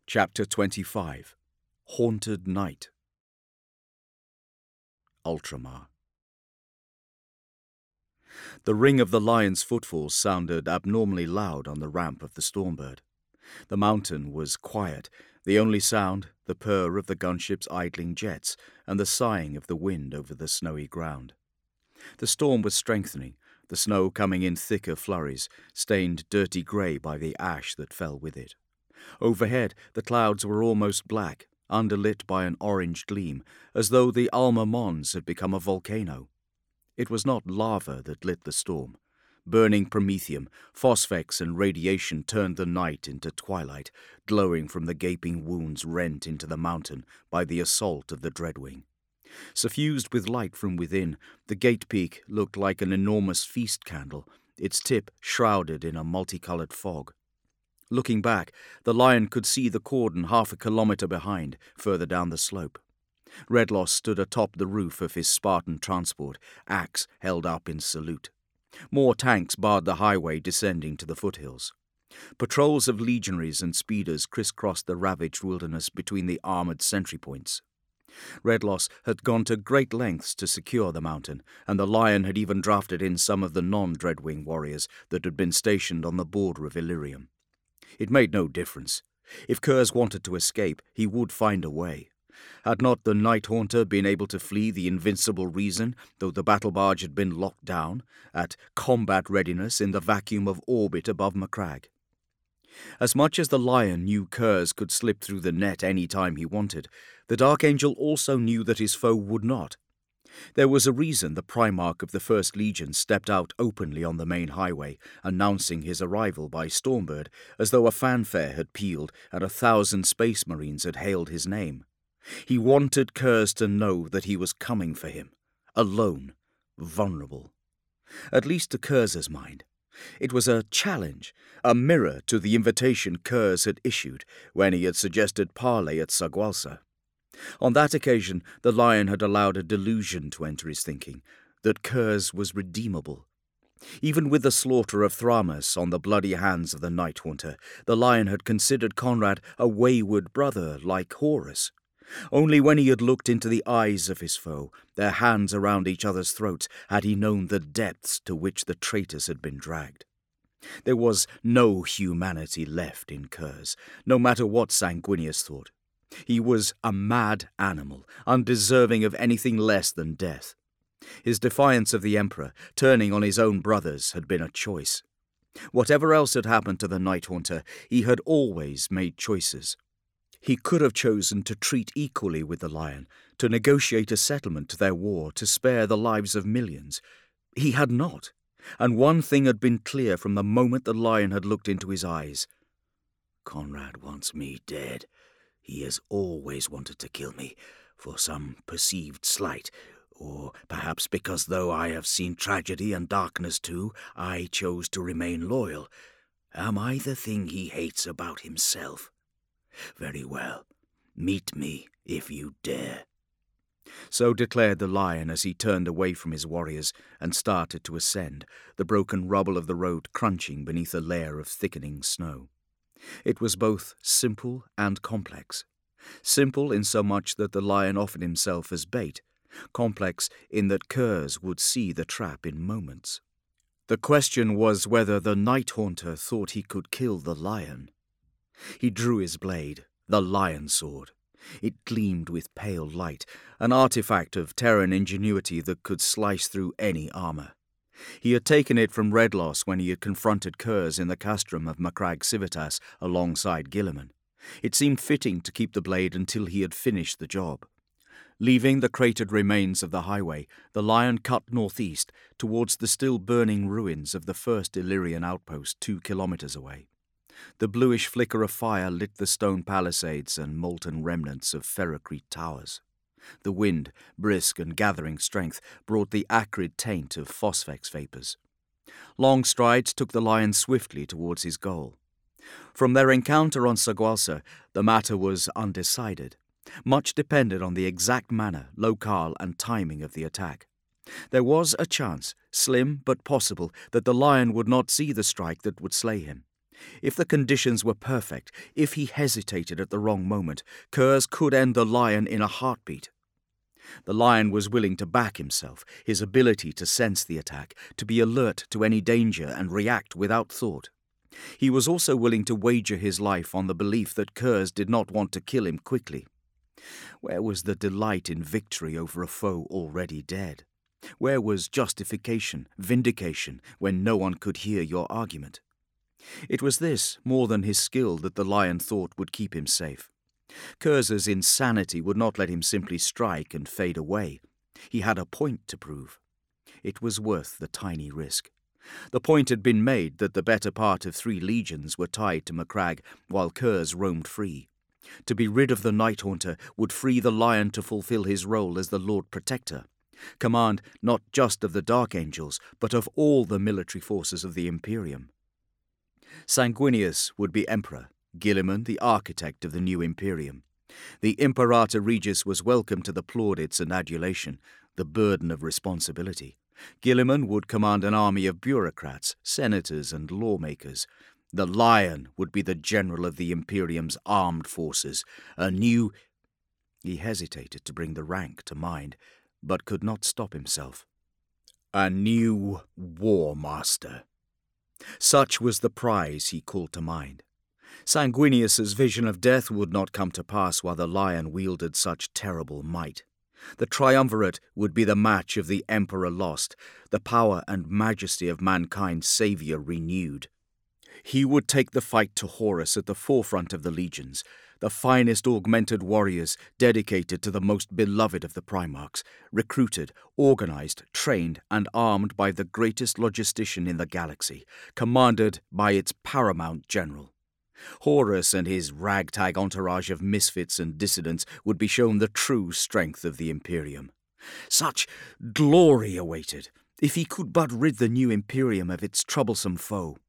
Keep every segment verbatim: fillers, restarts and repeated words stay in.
Chapter twenty-five. Haunted Night. Ultramar. The ring of the lion's footfalls sounded abnormally loud on the ramp of the Stormbird. The mountain was quiet, the only sound the purr of the gunship's idling jets and the sighing of the wind over the snowy ground. The storm was strengthening, the snow coming in thicker flurries, stained dirty grey by the ash that fell with it. Overhead, the clouds were almost black, underlit by an orange gleam, as though the Alma Mons had become a volcano. It was not lava that lit the storm. Burning promethium, phosphex and radiation turned the night into twilight, glowing from the gaping wounds rent into the mountain by the assault of the Dreadwing. Suffused with light from within, the gate peak looked like an enormous feast candle, its tip shrouded in a multicolored fog. Looking back, the lion could see the cordon half a kilometre behind, further down the slope. Redloss stood atop the roof of his Spartan transport, axe held up in salute. More tanks barred the highway descending to the foothills. Patrols of legionaries and speeders crisscrossed the ravaged wilderness between the armoured sentry points. Redloss had gone to great lengths to secure the mountain, and the lion had even drafted in some of the non-Dreadwing warriors that had been stationed on the border of Illyrium. It made no difference. If Curze wanted to escape, he would find a way. Had not the Night Haunter been able to flee the Invincible Reason, though the battle barge had been locked down, at combat readiness in the vacuum of orbit above Macragge? As much as the lion knew Curze could slip through the net any time he wanted, the Dark Angel also knew that his foe would not. There was a reason the Primarch of the First Legion stepped out openly on the main highway, announcing his arrival by Stormbird, as though a fanfare had pealed and a thousand Space Marines had hailed his name. He wanted Curze to know that he was coming for him, alone, vulnerable. At least to Curze's mind. It was a challenge, a mirror to the invitation Curze had issued when he had suggested parley at Sagualsa. On that occasion, the lion had allowed a delusion to enter his thinking, that Curze was redeemable. Even with the slaughter of Thramas on the bloody hands of the Night Haunter, the lion had considered Conrad a wayward brother like Horus. Only when he had looked into the eyes of his foe, their hands around each other's throats, had he known the depths to which the traitors had been dragged. There was no humanity left in Curze, no matter what Sanguinius thought. He was a mad animal, undeserving of anything less than death. His defiance of the Emperor, turning on his own brothers, had been a choice. Whatever else had happened to the Night Haunter, he had always made choices. He could have chosen to treat equally with the lion, to negotiate a settlement to their war, to spare the lives of millions. He had not, and one thing had been clear from the moment the lion had looked into his eyes. Conrad wants me dead. He has always wanted to kill me, for some perceived slight, or perhaps because, though I have seen tragedy and darkness too, I chose to remain loyal. Am I the thing he hates about himself? Very well. Meet me, if you dare. So declared the lion as he turned away from his warriors and started to ascend, the broken rubble of the road crunching beneath a layer of thickening snow. It was both simple and complex. Simple in so much that the lion offered himself as bait, complex in that Curze would see the trap in moments. The question was whether the Night Haunter thought he could kill the lion. He drew his blade, the lion sword. It gleamed with pale light, an artifact of Terran ingenuity that could slice through any armour. He had taken it from Redloss when he had confronted Curze in the castrum of Macragge Civitas alongside Guilliman. It seemed fitting to keep the blade until he had finished the job. Leaving the cratered remains of the highway, the lion cut northeast towards the still burning ruins of the first Illyrian outpost two kilometres away. The bluish flicker of fire lit the stone palisades and molten remnants of Ferrocrete towers. The wind, brisk and gathering strength, brought the acrid taint of phosphex vapours. Long strides took the lion swiftly towards his goal. From their encounter on Sagualsa, the matter was undecided. Much depended on the exact manner, locale and timing of the attack. There was a chance, slim but possible, that the lion would not see the strike that would slay him. If the conditions were perfect, if he hesitated at the wrong moment, Kurz could end the lion in a heartbeat. The lion was willing to back himself, his ability to sense the attack, to be alert to any danger and react without thought. He was also willing to wager his life on the belief that Kurz did not want to kill him quickly. Where was the delight in victory over a foe already dead? Where was justification, vindication, when no one could hear your argument? It was this, more than his skill, that the lion thought would keep him safe. Kurz's insanity would not let him simply strike and fade away. He had a point to prove. It was worth the tiny risk. The point had been made that the better part of three legions were tied to Macragge while Kurz roamed free. To be rid of the Night Haunter would free the lion to fulfill his role as the Lord Protector, command not just of the Dark Angels, but of all the military forces of the Imperium. Sanguinius would be Emperor, Guilliman the architect of the new Imperium. The Imperator Regis was welcome to the plaudits and adulation, the burden of responsibility. Guilliman would command an army of bureaucrats, senators, and lawmakers. The Lion would be the general of the Imperium's armed forces, a new— He hesitated to bring the rank to mind, but could not stop himself. A new War Master. Such was the prize he called to mind. Sanguinius's vision of death would not come to pass while the Lion wielded such terrible might. The triumvirate would be the match of the Emperor lost, the power and majesty of mankind's saviour renewed. He would take the fight to Horus at the forefront of the legions, the finest augmented warriors dedicated to the most beloved of the Primarchs, recruited, organized, trained, and armed by the greatest logistician in the galaxy, commanded by its paramount general. Horus and his ragtag entourage of misfits and dissidents would be shown the true strength of the Imperium. Such glory awaited, if he could but rid the new Imperium of its troublesome foe.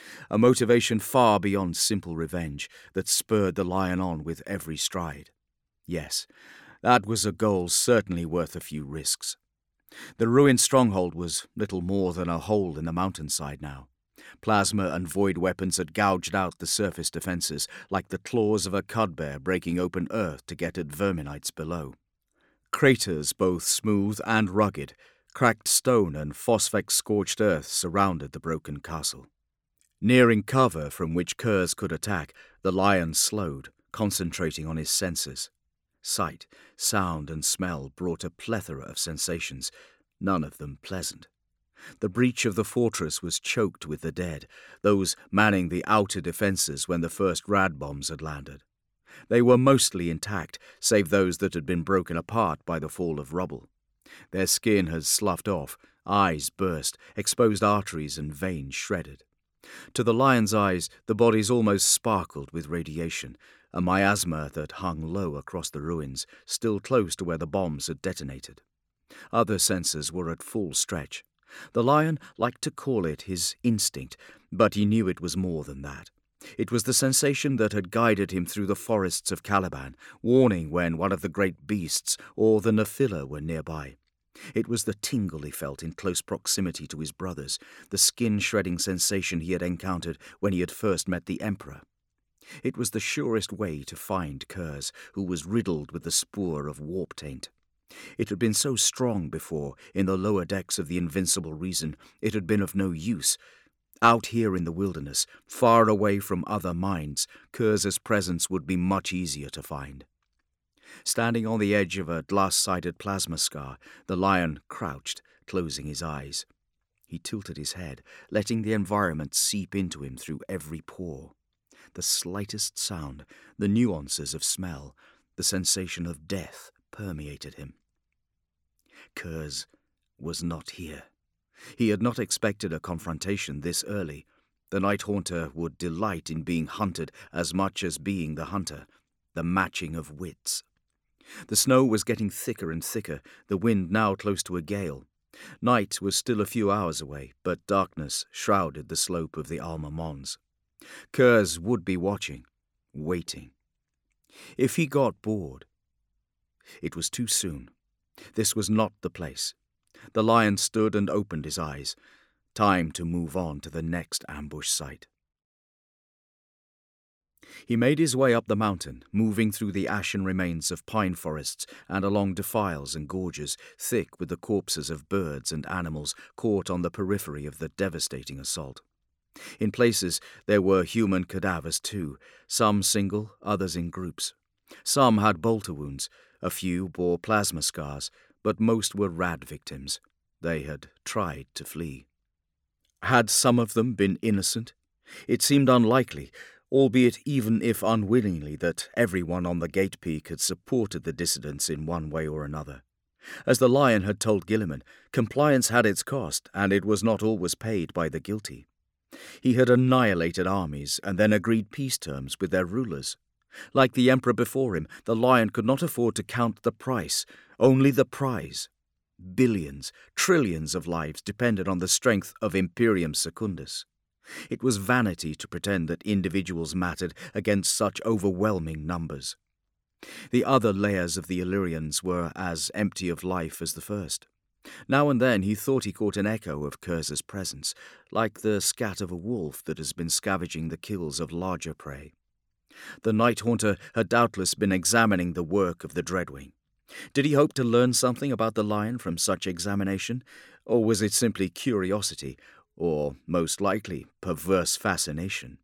A motivation far beyond simple revenge that spurred the Lion on with every stride. Yes, that was a goal certainly worth a few risks. The ruined stronghold was little more than a hole in the mountainside now. Plasma and void weapons had gouged out the surface defences, like the claws of a cudbear breaking open earth to get at verminites below. Craters, both smooth and rugged, cracked stone and phosphex-scorched earth surrounded the broken castle. Nearing cover from which Kurz could attack, the Lion slowed, concentrating on his senses. Sight, sound, and smell brought a plethora of sensations, none of them pleasant. The breach of the fortress was choked with the dead, those manning the outer defences when the first rad bombs had landed. They were mostly intact, save those that had been broken apart by the fall of rubble. Their skin had sloughed off, eyes burst, exposed arteries and veins shredded. To the Lion's eyes, the bodies almost sparkled with radiation, a miasma that hung low across the ruins, still close to where the bombs had detonated. Other senses were at full stretch. The Lion liked to call it his instinct, but he knew it was more than that. It was the sensation that had guided him through the forests of Caliban, warning when one of the great beasts or the Nephila were nearby. It was the tingle he felt in close proximity to his brothers, the skin-shredding sensation he had encountered when he had first met the Emperor. It was the surest way to find Kurz, who was riddled with the spoor of warp taint. It had been so strong before, in the lower decks of the Invincible Reason, it had been of no use. Out here in the wilderness, far away from other minds, Kurz's presence would be much easier to find. Standing on the edge of a glass-sided plasma scar, the Lion crouched, closing his eyes. He tilted his head, letting the environment seep into him through every pore. The slightest sound, the nuances of smell, the sensation of death permeated him. Kurz was not here. He had not expected a confrontation this early. The Night Haunter would delight in being hunted as much as being the hunter, the matching of wits. The snow was getting thicker and thicker, the wind now close to a gale. Night was still a few hours away, but darkness shrouded the slope of the Alma Mons. Kurz would be watching, waiting. If he got bored— It was too soon. This was not the place. The Lion stood and opened his eyes. Time to move on to the next ambush site. He made his way up the mountain, moving through the ashen remains of pine forests and along defiles and gorges thick with the corpses of birds and animals caught on the periphery of the devastating assault. In places there were human cadavers too, some single, others in groups. Some had bolter wounds, a few bore plasma scars, but most were rad victims. They had tried to flee. Had some of them been innocent? It seemed unlikely, albeit even if unwillingly, that everyone on the gate peak had supported the dissidents in one way or another. As the Lion had told Guilliman, compliance had its cost, and it was not always paid by the guilty. He had annihilated armies and then agreed peace terms with their rulers. Like the Emperor before him, the Lion could not afford to count the price, only the prize. Billions, trillions of lives depended on the strength of Imperium Secundus. It was vanity to pretend that individuals mattered against such overwhelming numbers. The other layers of the Illyrians were as empty of life as the first. Now and then he thought he caught an echo of Curza's presence, like the scat of a wolf that has been scavenging the kills of larger prey. The Night Haunter had doubtless been examining the work of the Dreadwing. Did he hope to learn something about the Lion from such examination, or was it simply curiosity, or, most likely, perverse fascination?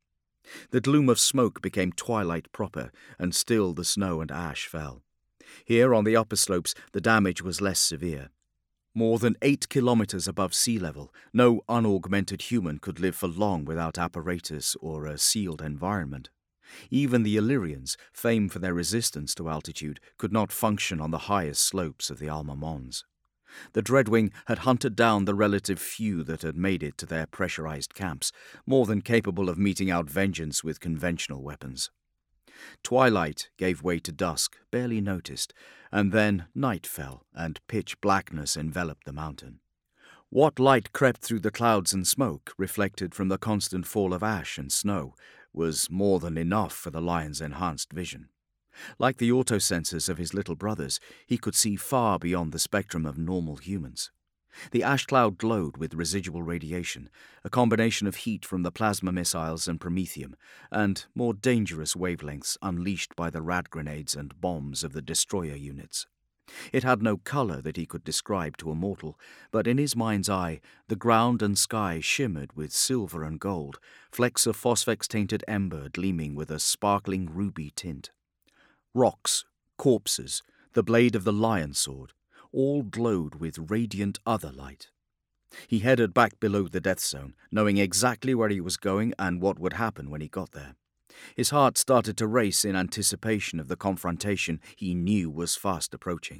The gloom of smoke became twilight proper, and still the snow and ash fell. Here on the upper slopes the damage was less severe. More than eight kilometers above sea level, no unaugmented human could live for long without apparatus or a sealed environment. Even the Illyrians, famed for their resistance to altitude, could not function on the highest slopes of the Alma Mons. The Dreadwing had hunted down the relative few that had made it to their pressurized camps, more than capable of meting out vengeance with conventional weapons. Twilight gave way to dusk, barely noticed, and then night fell, and pitch blackness enveloped the mountain. What light crept through the clouds and smoke, reflected from the constant fall of ash and snow, was more than enough for the Lion's enhanced vision. Like the autosensors of his little brothers, he could see far beyond the spectrum of normal humans. The ash cloud glowed with residual radiation, a combination of heat from the plasma missiles and promethium, and more dangerous wavelengths unleashed by the rad grenades and bombs of the destroyer units. It had no color that he could describe to a mortal, but in his mind's eye the ground and sky shimmered with silver and gold, flecks of phosphex-tainted ember gleaming with a sparkling ruby tint. Rocks, corpses, the blade of the lion sword, all glowed with radiant other light. He headed back below the death zone, knowing exactly where he was going and what would happen when he got there. His heart started to race in anticipation of the confrontation he knew was fast approaching.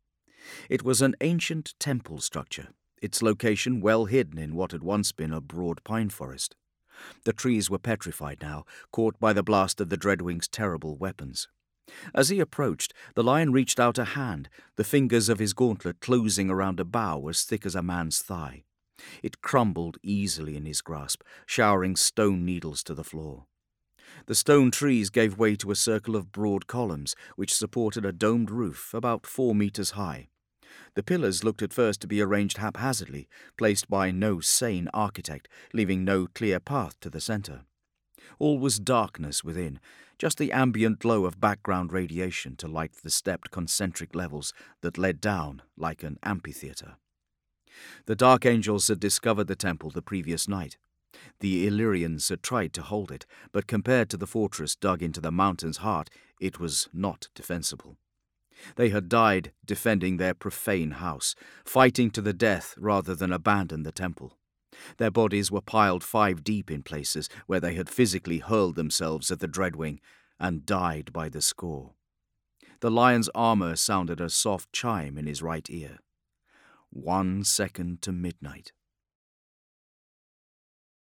It was an ancient temple structure, its location well hidden in what had once been a broad pine forest. The trees were petrified now, caught by the blast of the Dreadwing's terrible weapons. As he approached, the Lion reached out a hand, the fingers of his gauntlet closing around a bough as thick as a man's thigh. It crumbled easily in his grasp, showering stone needles to the floor. The stone trees gave way to a circle of broad columns, which supported a domed roof about four meters high. The pillars looked at first to be arranged haphazardly, placed by no sane architect, leaving no clear path to the center. All was darkness within, just the ambient glow of background radiation to light the stepped concentric levels that led down like an amphitheater. The Dark Angels had discovered the temple the previous night. The Illyrians had tried to hold it, but compared to the fortress dug into the mountain's heart, it was not defensible. They had died defending their profane house, fighting to the death rather than abandon the temple. Their bodies were piled five deep in places where they had physically hurled themselves at the Dreadwing and died by the score. The Lion's armor sounded a soft chime in his right ear. One second to midnight.